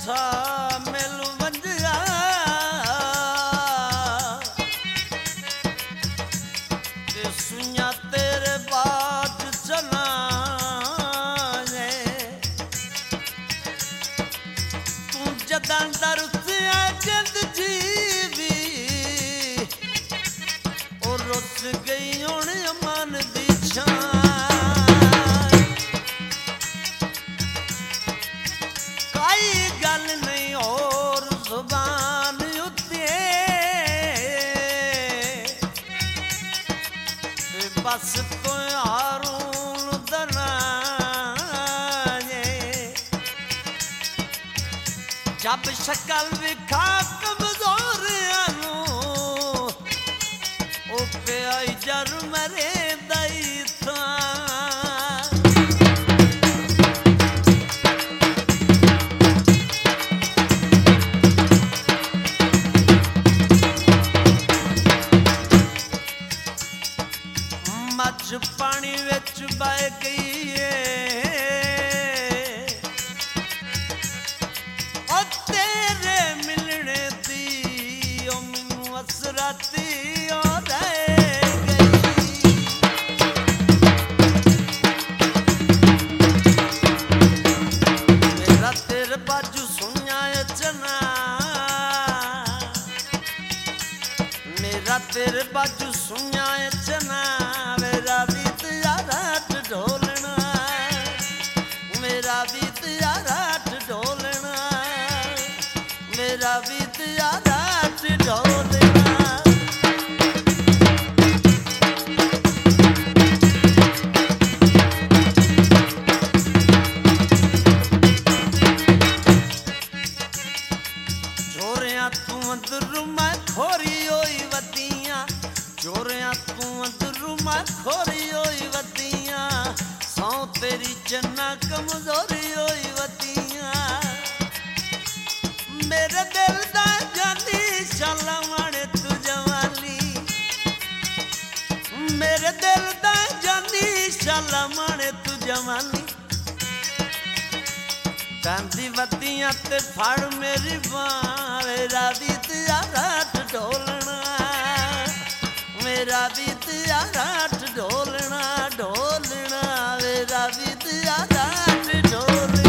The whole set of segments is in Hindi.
था मिल वंजिया ते सुइया तेरे बाद चला तू जदा दरसिया जिंद जीवी और रुस गई हुण मन दी छां काई गल नहीं और जुबान उत्ते बस तो हारून दना जब शक्ल विखा कमजोरियां ओ पे आई जर मरे दई मच पानी विच बह गई है ओ तेरे मिलने दी ओ मैनू असराती ओ रह गई मेरा तेरे बाजू सुनिया चना मेरा तेरे बाजू सुनिया चना मेरा बीत यारा ढोलना मेरा बीत यारा ढोलना मेरा बीत यारा ढोलना चोरिया तू अंदर मैं खोरी होई वदियां चोरिया तू अंदर मैं खोरी होई वदियां सौ तेरी चन्ना कमजोरी होई वदियां मेरे दिल दा जानी शाला माने तू जवानी मेरे दिल दा जानी शाला माने तू जवानी गांधी वदियां ते फड़ मेरी बां मेरा बीत यारा ढोलना मेरा बीत यारा ढोलना ढोलना मेरा बीत यारा ढोलना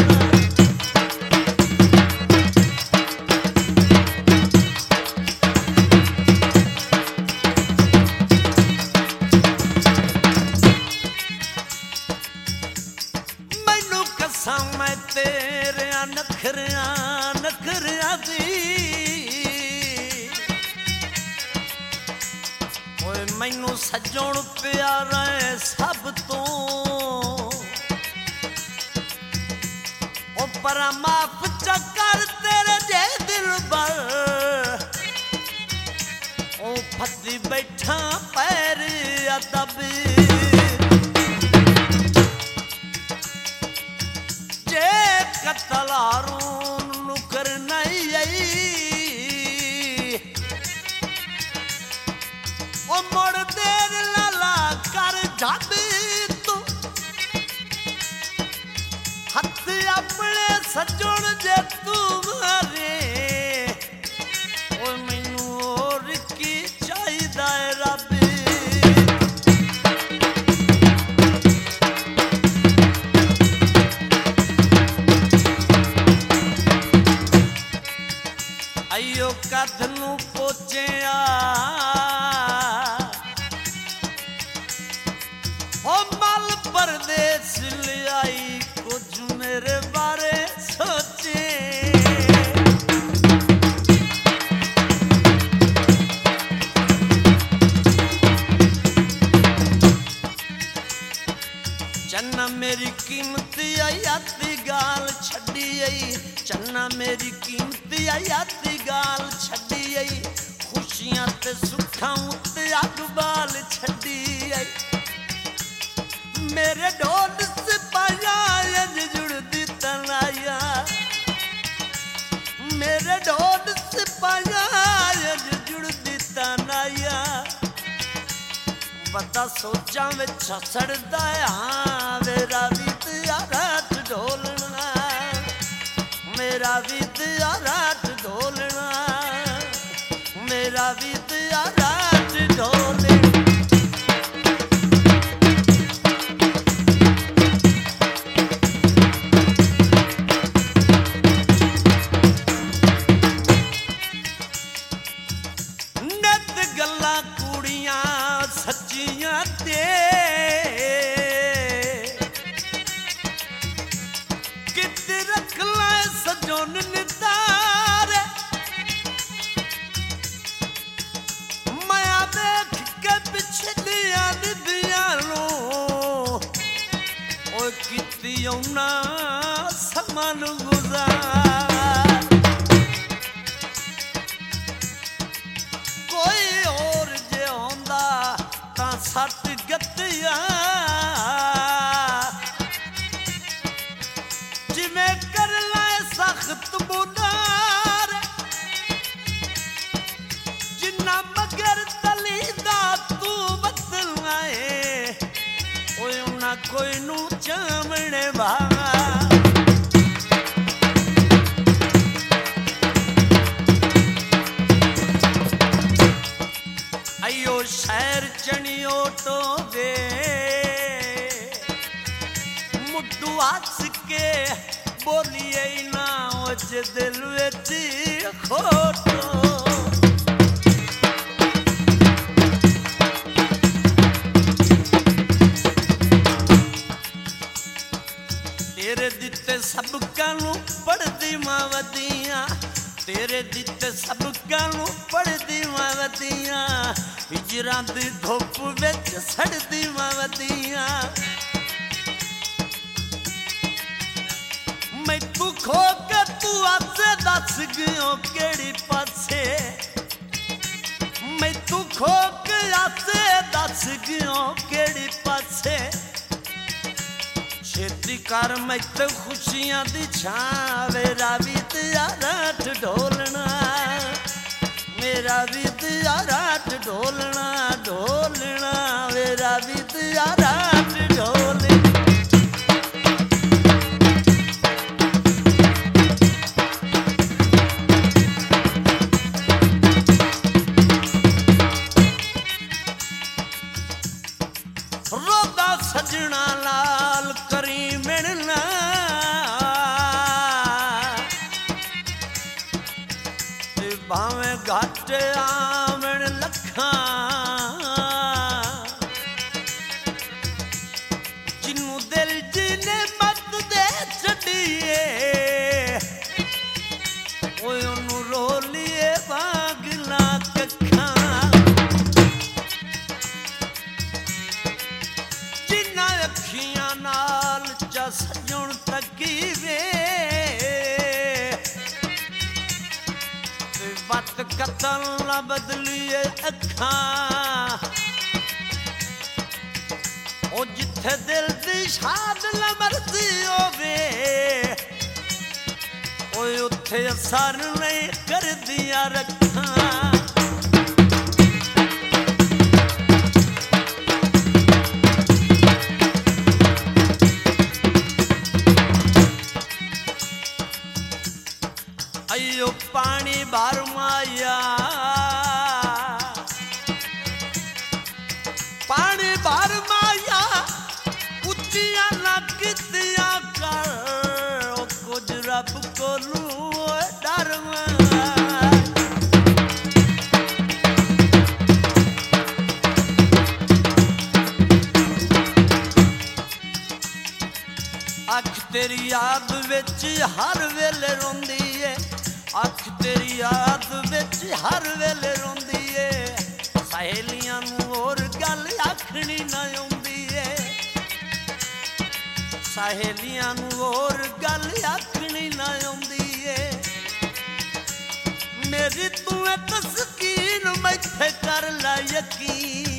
मैनू कसम मैं तेरे नखरिया नखरिया दी मैनू सजण प्यारा है सब तो ओ पर माफ चकर तेरे जे दिल बर ओ फती बैठा पैर अदब जे कतल हारून नुकर नहीं आई ओ मोड़ देर लाला कर जाबी तू हथ अपने सजण जे तू मारे ओ मैनू और की चाहिदा है रब अयो कद नू पोचिया ओ मल परदेस लियाई कुछ मेरे बारे सोचे चन्ना मेरी कीमती आयाती गाल छड़ी आई चन्ना मेरी कीमती आयाती गाल छड़ी आई खुशियां ते सुखां उत्ते अग बाल छड़ी आई मेरे ढोल सिपाया जुड़दी तनाया मेरे ढोल सिपाया जुड़दी तनाया बता सोचा में सड़दा हाँ मेरा बीत यारा ढोलना मेरा बीत सुन नितारे माया देख के पिछलियां निधियां नूं ओ कीती उन्हां समां नूं गुज़ार कोई होर जे होंदा तां सट गतिया जिमें कर लाए सख्त बुनार जिन्ना मगर तली दा तू बदलाए ओए उन्ना कोई नू चामणे बा अयो शहर चनियो तो वे मुड्डू हस के बोलिए ना उज दिल विच खोटो तेरे दिते सबका नू पढ़दी मां वदियां तेरे दिते सबका नू पढ़दी मां वदियां हिजरां दी धुप विच सड़दी मां वदियां मैं तू खो के तू आसे दस गयो केड़ी पासे मैं तू खो के आसे दस गयो केड़ी पासे छेती कर मैं तो खुशियां दी छां मेरा भी तेरा रात ढोलना मेरा भी तेरा रात ढोलना ढोलना मेरा भी तेरा रात ढोलना रोदा सजना लाल करी मिलना भावे घट आवन लखा जिन्नू दिल जी ने मत दे छड़िए ओए ओनू रोलिए बागला कखा जिन्ना अखियां नाल चा सजण तकी वे वत कतल न बदलिए अखा ओ जिथे दिल दी शाद न मरदी होवे ओए उथे असर नहीं कर दिया रखा अयो पानी भर माया पानी भर माया उच्चिया ना कितिया कर कुछ रब को लू डर अख तेरी याद विच हर वेले रोंदी है अख तेरी याद विच हर वेले रोंदी है सहेलियां नू होर गल आखनी ना आउंदी है सहेलियां नू होर गल आखनी ना आउंदी है मेरी तू तस्कीन मैथे कर ला यकीन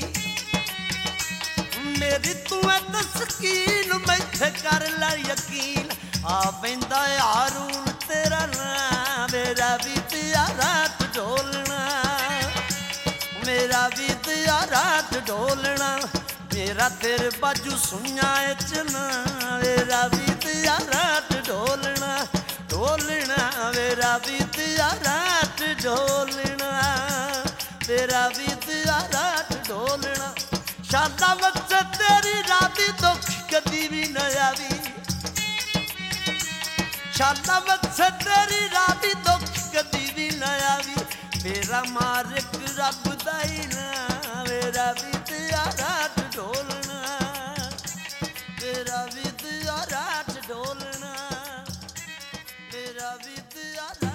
मेरी तू तस्कीन मैथे कर ला यकीन आ पैंदा हारून तेरा नाम मेरा भी तेरा रात ढोलना मेरा भी तेरा रात ढोलना मेरा तेरे बाजू सुनिया चना मेरा भी तेरा रात ढोलना ढोलना मेरा भी तेरा रात ढोलना मेरा भी तेरा रात ढोलना शादा वक्त तेरी राती दुख कदी भी न आवी शादा वक्त तेरी राती दुख कदी भी न आवी मेरा मालिक रब दा ही ना मेरा भी तेरा रात ढोलना मेरा भी तेरा रात ढोलना मेरा रसीद